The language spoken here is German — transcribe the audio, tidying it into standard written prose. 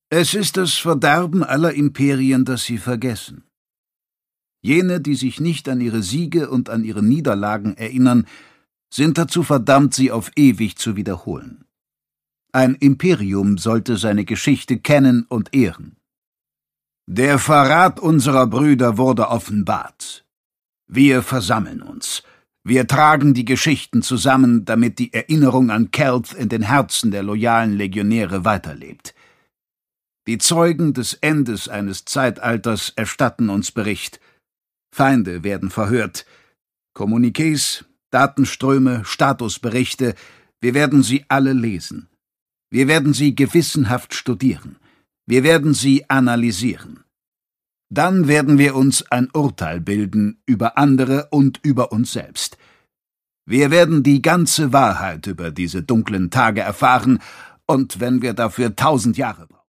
Es ist das Verderben aller Imperien, das sie vergessen. Jene, die sich nicht an ihre Siege und an ihre Niederlagen erinnern, sind dazu verdammt, sie auf ewig zu wiederholen. Ein Imperium sollte seine Geschichte kennen und ehren. Der Verrat unserer Brüder wurde offenbart. Wir versammeln uns. Wir tragen die Geschichten zusammen, damit die Erinnerung an Kelth in den Herzen der loyalen Legionäre weiterlebt. Die Zeugen des Endes eines Zeitalters erstatten uns Bericht. Feinde werden verhört. Kommuniqués, Datenströme, Statusberichte, wir werden sie alle lesen. Wir werden sie gewissenhaft studieren. Wir werden sie analysieren. Dann werden wir uns ein Urteil bilden über andere und über uns selbst. Wir werden die ganze Wahrheit über diese dunklen Tage erfahren, und wenn wir dafür 1000 Jahre brauchen.